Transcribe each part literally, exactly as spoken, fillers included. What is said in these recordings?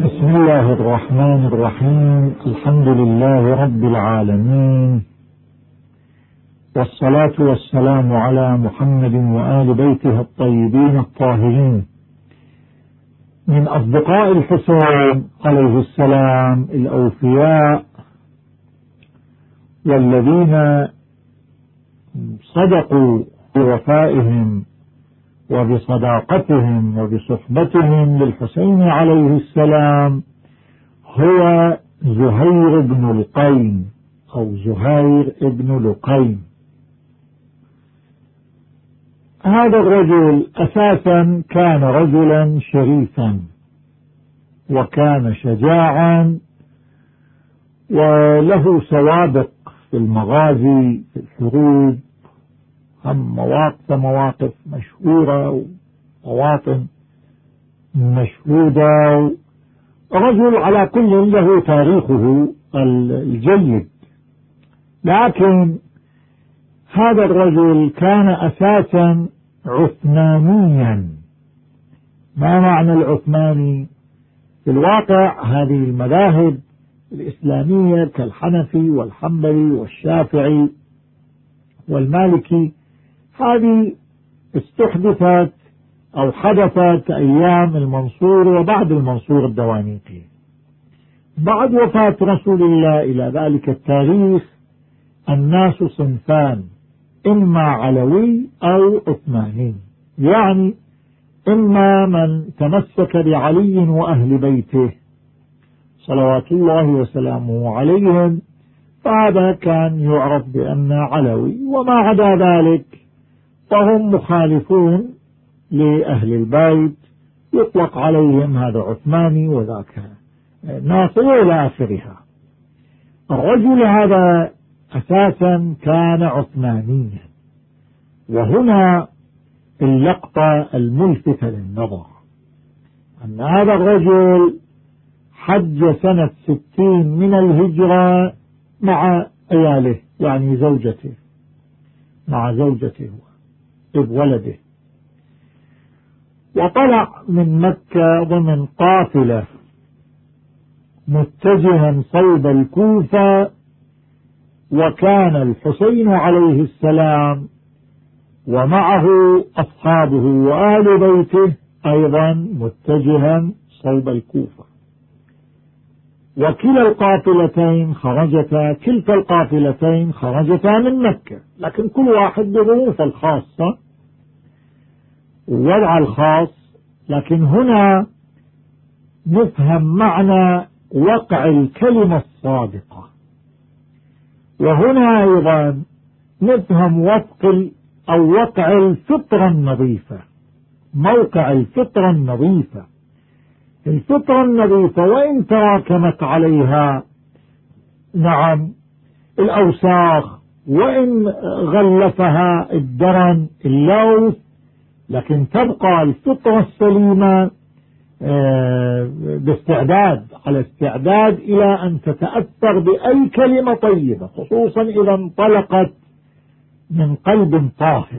بسم الله الرحمن الرحيم. الحمد لله رب العالمين، والصلاة والسلام على محمد وآل بيته الطيبين الطاهرين. من أصدقاء الحسين عليه السلام الأوفياء، والذين صدقوا بوفائهم وبصداقتهم وبصحبتهم للحسين عليه السلام، هو زهير بن لقين أو زهير بن لقين. هذا الرجل أساسا كان رجلا شريفا، وكان شجاعا، وله سوابق في المغازي في الحروب، هم مواقف مواقف مشهورة ومواطن مشهودة. رجل على كل له تاريخه الجيد، لكن هذا الرجل كان أساسا عثمانيا. ما معنى العثماني؟ في الواقع هذه المذاهب الإسلامية كالحنفي والحنبلي والشافعي والمالكي، هذه استحدثت أو حدثت أيام المنصور وبعد المنصور الدوانيقي. بعد وفاة رسول الله إلى ذلك التاريخ الناس صنفان: إما علوي أو عثماني، يعني إما من تمسك بعلي وأهل بيته صلوات الله وسلامه عليهم، فهذا كان يعرف بأن علوي، وما عدا ذلك فهم مخالفون لأهل البيت، يطلق عليهم هذا عثماني وذاك ناصر إلى آخرها. الرجل هذا أساسا كان عثمانيا، وهنا اللقطة الملفتة للنظر أن هذا الرجل حج سنة ستين من الهجرة مع عياله، يعني زوجته، مع زوجته وولده، وطلع من مكة ضمن قافلة متجها صوب الكوفة، وكان الحسين عليه السلام ومعه أصحابه وآل بيته أيضا متجها صوب الكوفة. وكلا القافلتين خرجتا كلتا القافلتين خرجتا من مكة، لكن كل واحد بظروف الخاصة ووضع الخاص. لكن هنا نفهم معنى وقع الكلمة الصادقة، وهنا أيضا نفهم وفق أو وقع الفطرة النظيفة، موقع الفطرة النظيفة. الفطرة النظيفة وإن تراكمت عليها نعم الأوساخ، وإن غلفها الدرن اللوث، لكن تبقى الفطرة السليمة باستعداد على استعداد إلى أن تتأثر بأي كلمة طيبة، خصوصا إذا انطلقت من قلب طاهر.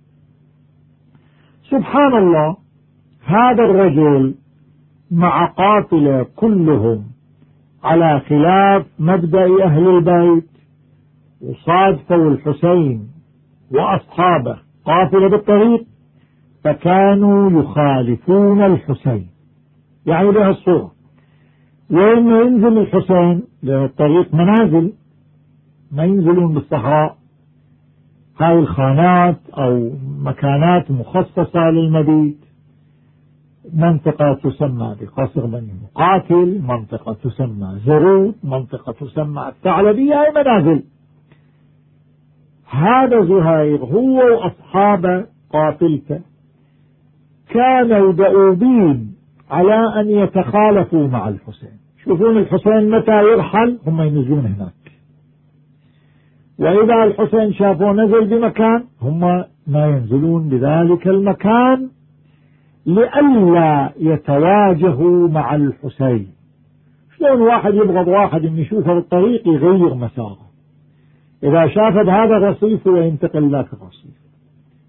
سبحان الله، هذا الرجل مع قافلة كلهم على خلاف مبدأ أهل البيت، وصادفوا الحسين وأصحابه قافلة بالطريق، فكانوا يخالفون الحسين، يعني بها الصورة. وإن ينزل الحسين لأن الطريق منازل، ما ينزلون بالصحراء، هاي الخانات أو مكانات مخصصة للمبيت، منطقة تسمى بقصر بني مقاتل، منطقة تسمى زرود، منطقة تسمى الثعلبية، هاي منازل. هذا زهير هو وأصحاب قافلته كانوا دؤوبين على أن يتخالفوا مع الحسين. شوفون الحسين متى يرحل هم ينزلون هناك، وإذا الحسين شافوا نزل بمكان هم ما ينزلون بذلك المكان، لئلا يتواجهوا مع الحسين. شلون واحد يبغض واحد ان يشوفه بالطريق يغير مساره؟ إذا شاف هذا الرصيف وينتقل ذاك الرصيف،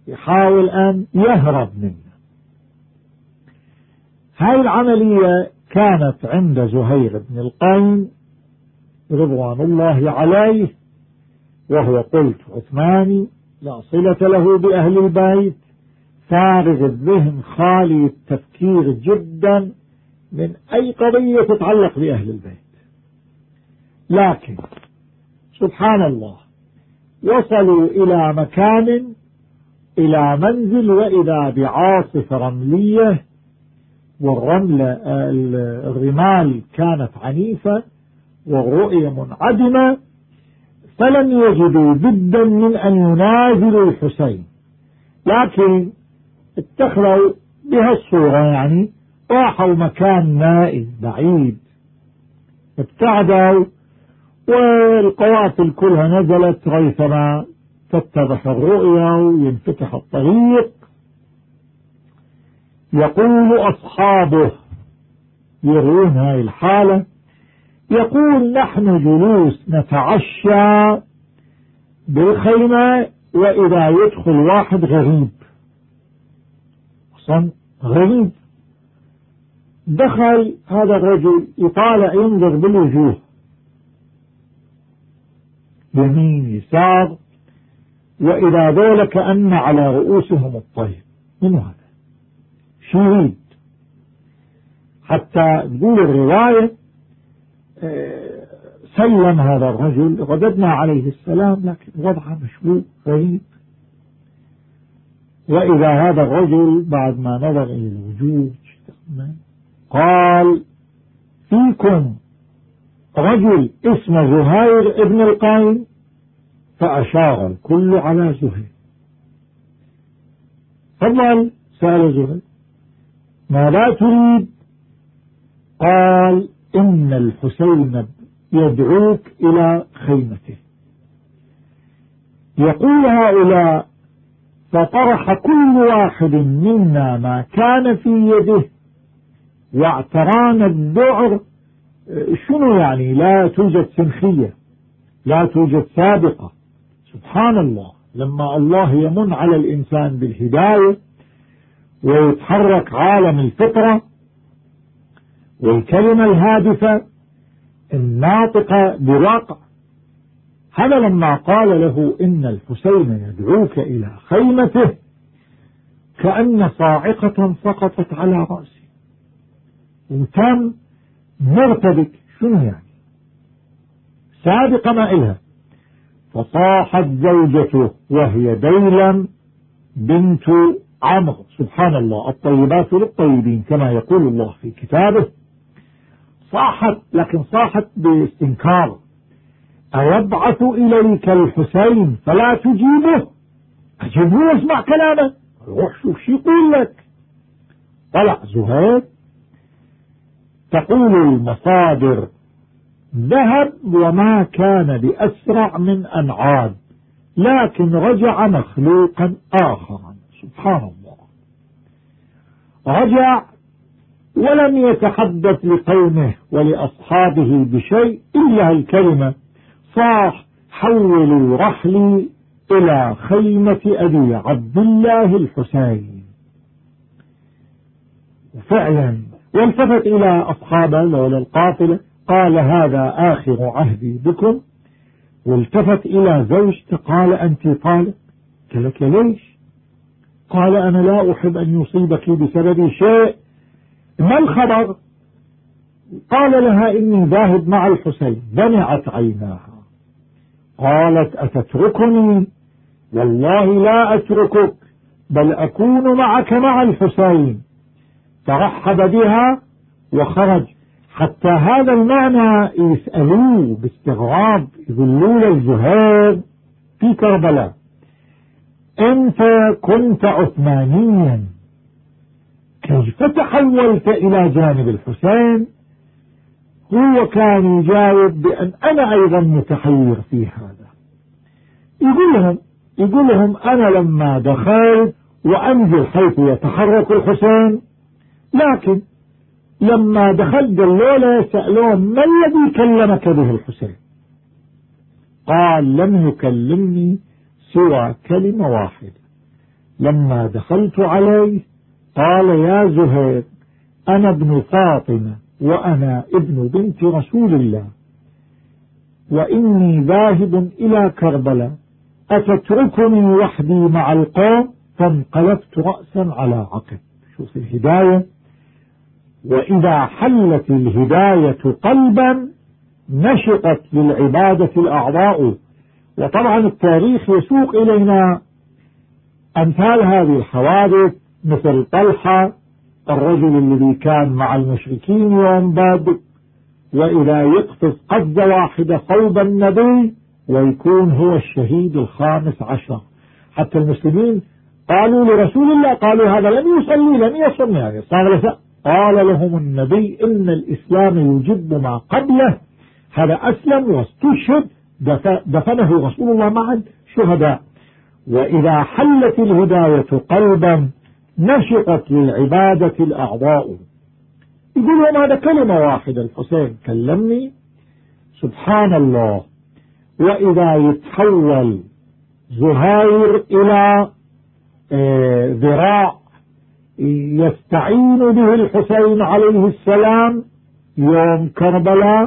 يحاول أن يهرب منه. هاي العملية كانت عند زهير بن القين رضوان الله عليه، وهو قلت عثماني لا صلة له بأهل البيت، فارغ الذهن خالي التفكير جدا من أي قضية تتعلق بأهل البيت. لكن سبحان الله وصلوا إلى مكان، إلى منزل، وإذا بعاصفة رملية، والرمل الرمال كانت عنيفة والرؤية منعدمة، فلم يجدوا بدا من أن ينازلوا الحسين، لكن اتخذوا بها الصورة، يعني راحوا مكان نائي بعيد، ابتعدوا، والقوافل كلها نزلت ريثما تتضح الرؤيا وينفتح الطريق. يقول أصحابه يرون هاي الحالة، يقول نحن جلوس نتعشى بالخيمة، وإذا يدخل واحد غريب، أصلا غريب، دخل هذا الرجل يطالع ينظر بالوجوه يمين يسار، وإذا ذول كأن على رؤوسهم الطير. من هذا شديد، حتى تقول الرواية سلم هذا الرجل، رددنا عليه السلام، لكن وضعه مشبوه غريب. وإذا هذا الرجل بعد ما نظر إلى الوجوه قال فيكم رجل اسمه زهير ابن القين، فأشار الكل على زهير. فضل سأل زهير ما لا تريد؟ قال إن الحسين يدعوك إلى خيمته. يقول هؤلاء فطرح كل واحد منا ما كان في يده واعترانا الذعر. شنو يعني؟ لا توجد سنخية، لا توجد سابقة. سبحان الله، لما الله يمن على الإنسان بالهداية ويتحرك عالم الفطرة والكلمة الهادفة الناطقة بواقع. هذا لما قال له إن الحسين يدعوك إلى خيمته، كأن صاعقة سقطت على رأسه وتم مرتبك. شنو يعني؟ سابقة ما إلها. فصاحت زوجته وهي ديلم بنت عمرو، سبحان الله، الطيبات للطيبين كما يقول الله في كتابه. صاحت، لكن صاحت باستنكار: أيبعث إليك الحسين فلا تجيبه؟ أجيبه واسمع كلامه، روح شوف شو يقول لك. طلع زهير، تقول المصادر ذهب وما كان بأسرع من أن عاد، لكن رجع مخلوقا آخرا. سبحان الله، رجع ولم يتحدث لقومه ولأصحابه بشيء إلا الكلمة: صاح حولوا رحلي إلى خيمة أبي عبد الله الحسين. وفعلا والتفت إلى أصحابه لولا القافلة قال: هذا آخر عهدي بكم. والتفت إلى زوجته قال: أنت طالق؟ قالت: ليش؟ قال: أنا لا أحب أن يصيبك بسبب شيء، ما الخبر؟ قال لها: إني ذاهب مع الحسين. دمعت عيناها، قالت: أتتركني؟ والله لا أتركك، بل أكون معك مع الحسين. ترحب بها وخرج. حتى هذا المعنى يسألوه باستغراب، يقولوا له زهير في كربلاء: أنت كنت عثمانيا، كيف تحولت إلى جانب الحسين؟ هو كان يجاوب بأن أنا أيضا متحير في هذا. يقول لهم يقول لهم أنا لما دخلت وأنزل حيث يتحرك الحسين، لكن لما دخلت قالوا له سألوه: ما الذي كلمك به الحسين؟ قال: لم يكلمني سوى كلمة واحدة. لما دخلت عليه قال: يا زهير، أنا ابن فاطمة وأنا ابن بنت رسول الله وإني ذاهب إلى كربلاء أتتركني وحدي مع القوم؟ فانقلبت رأسا على عقب. شوف الهداية. وإذا حلت الهداية قلبا نشطت للعبادة الأعضاء. وطبعا التاريخ يسوق إلينا أمثال هذه الحوادث، مثل طلحة الرجل الذي كان مع المشركين يوم بدر، وإذا يقفز قفزة واحدة صوب النبي ويكون هو الشهيد الخامس عشر. حتى المسلمين قالوا لرسول الله، قالوا هذا لم يصلي لم يصم، يعني صار. قال لهم النبي إن الإسلام يجب ما قبله، هذا أسلم واستشهد، دفنه رسول الله مع الشهداء. وإذا حلت الهداية قلبا نشطت للعبادة الأعضاء. يقول لهم هذا كلمة واحدة، الحسين كلمني سبحان الله. وإذا يتحول زهير إلى ذراع يستعين به الحسين عليه السلام يوم كربلاء،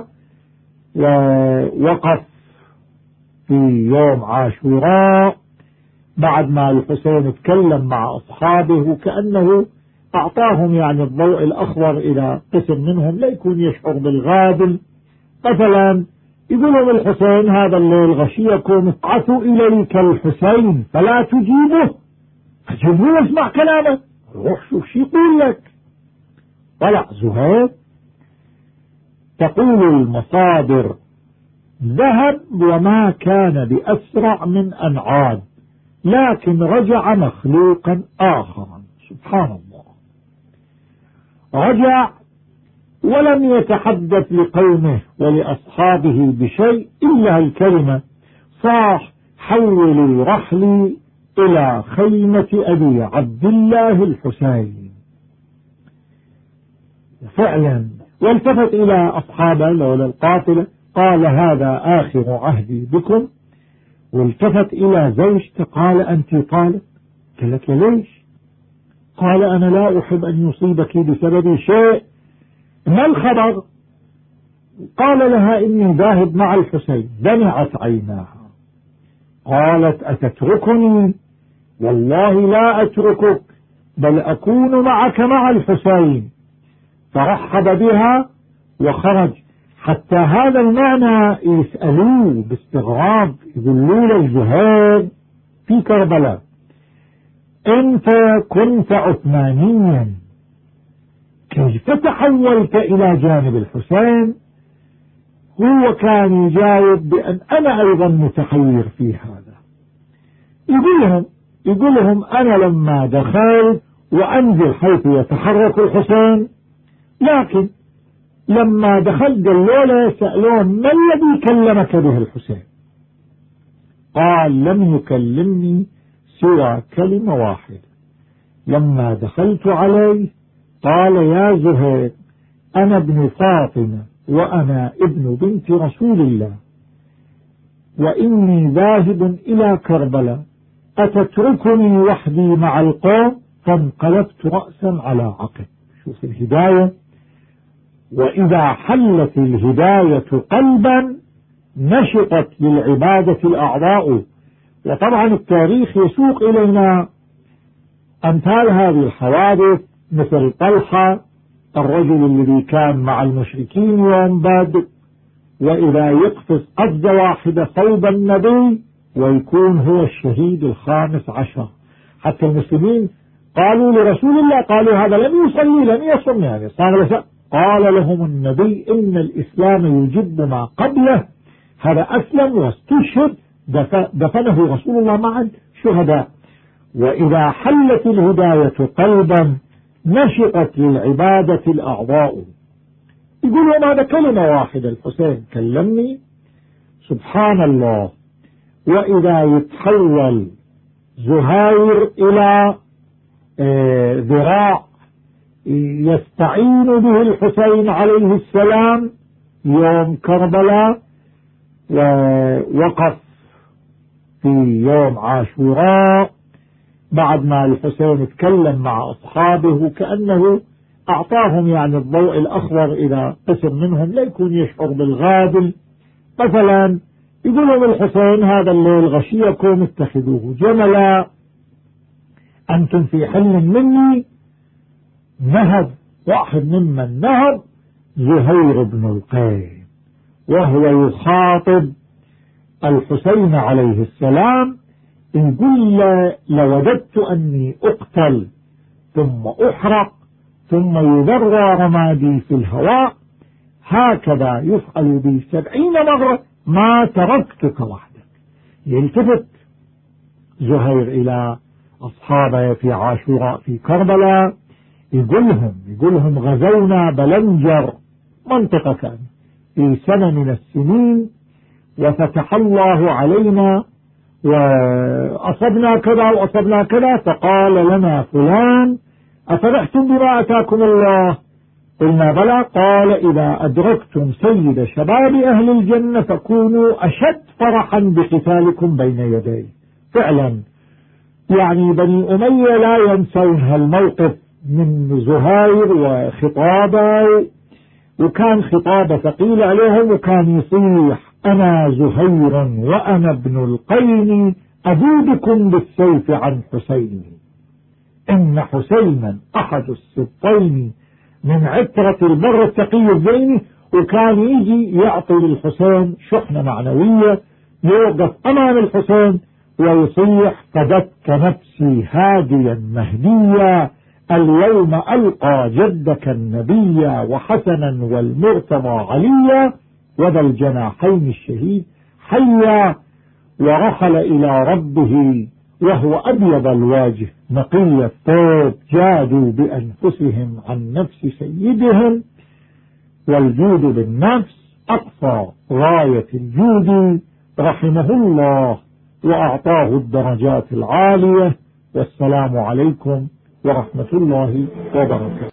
ووقف في يوم عاشوراء بعد ما الحسين تكلم مع أصحابه وكأنه أعطاهم يعني الضوء الأخضر إلى قسم منهم لا يكون يشعر بالغابل. مثلا يقول لهم الحسين هذا الليل غشيكم ابعثوا إليك الحسين فلا تجيبه، الجمهور اسمع كلامه، روح شوف شو يقول لك. طلع زهير، تقول المصادر ذهب وما كان بأسرع من أن عاد، لكن رجع مخلوقا آخرا. سبحان الله. رجع ولم يتحدث لقومه ولأصحابه بشيء إلا الكلمة، صاح حولوا رحلي إلى خيمة أبي عبد الله الحسين. فعلا والتفت إلى أصحابه لولا القافلة قال هذا آخر عهدي بكم. والتفت إلى زوجته قال أنت طالب؟ قالت ليش؟ قال أنا لا أحب أن يصيبك بسبب شيء، ما الخبر؟ قال لها إني ذاهب مع الحسين. دمعت عيناها قالت أتتركني؟ والله لا أتركك، بل أكون معك مع الحسين. فرحب بها وخرج. حتى هذا المعنى يسألوه باستغراب، يقولوا له زهير في كربلاء أنت كنت عثمانيا، كيف تحولت إلى جانب الحسين؟ هو كان يجاوب بأن أنا أيضا متحير في هذا. يقول لهم يقول لهم أنا لما دخلت وأنزل حيث يتحرك الحسين، لكن لما دخلت قالوا له سألون ما الذي كلمك به الحسين؟ قال لم يكلمني سوى كلمة واحدة. لما دخلت عليه قال يا زهير أنا ابن فاطمة وأنا ابن بنت رسول الله وإني ذاهب إلى كربلاء أتتركني وحدي مع القوم؟ فانقلبت رأسا على عقب. شوف الهداية. وإذا حلت الهداية قلبا نشطت للعبادة الأعضاء. وطبعا التاريخ يسوق إلينا أمثال هذه الحوادث، مثل طلحة الرجل الذي كان مع المشركين يوم بدر، وإذا يقفز قفزة واحدة صوب النبي ويكون هو الشهيد الخامس عشر. حتى المسلمين قالوا لرسول الله، قالوا هذا لم يصلي لم يصم، يعني صار. قال لهم النبي إن الإسلام يجب ما قبله، هذا أسلم واستشهد، دفنه رسول الله مع الشهداء. وإذا حلت الهداية قلبا نشطت للعبادة الأعضاء. يقول لهم هذا كلمة واحدة، الحسين كلمني سبحان الله. وإذا يتحول زهير إلى ذراع يستعين به الحسين عليه السلام يوم كربلاء، ووقف في يوم عاشوراء بعد ما الحسين تكلم مع أصحابه كأنه أعطاهم يعني الضوء الأخضر إلى قسم منهم لا يكون يشعر بالغادل. مثلا يقول لهم الحسين هذا الليل غشيكم اتخذوه جملا، أنتم في حل مني. نهب واحد ممن نهب زهير بن القيم وهو يخاطب الحسين عليه السلام، يقول لوددت أني أقتل ثم أحرق ثم يذرى رمادي في الهواء، هكذا يفعل بي سبعين مرة ما تركتك وحدك. يلتفت زهير إلى أصحابه في عاشوراء في كربلاء، يقولهم يقولهم غزونا بلنجر منطقة كان في سنة من السنين وفتح الله علينا وأصبنا كذا وأصبنا كذا، فقال لنا فلان أفرحتم بما أتاكم الله؟ قلنا بلى. قال إذا أدركتم سيد شباب أهل الجنة فكونوا أشد فرحا بقتالكم بين يديه. فعلا يعني بني أمية لا ينسون هالموقف من زهير وخطابه، وكان خطابه ثقيل عليهم، وكان يصيح أنا زهير وأنا ابن القين أذودكم بالسيف عن حسين، إن حسينا أحد السبطين من عترة البر التقي الزيني. وكان يجي يعطي للحسين شحنة معنوية، يوقف أمام الحسين ويصيح فدك نفسي هاديا مهديا، اليوم ألقى جدك النبي وحسنا والمرتضى عليا، وذا الجناحين الشهيد حيا. ورحل إلى ربه وهو أبيض الواجه نقي الثوب، جادوا بأنفسهم عن نفس سيدهم، والجود بالنفس أقصى غاية الجود، رحمه الله وأعطاه الدرجات العالية. والسلام عليكم ورحمة الله وبركاته.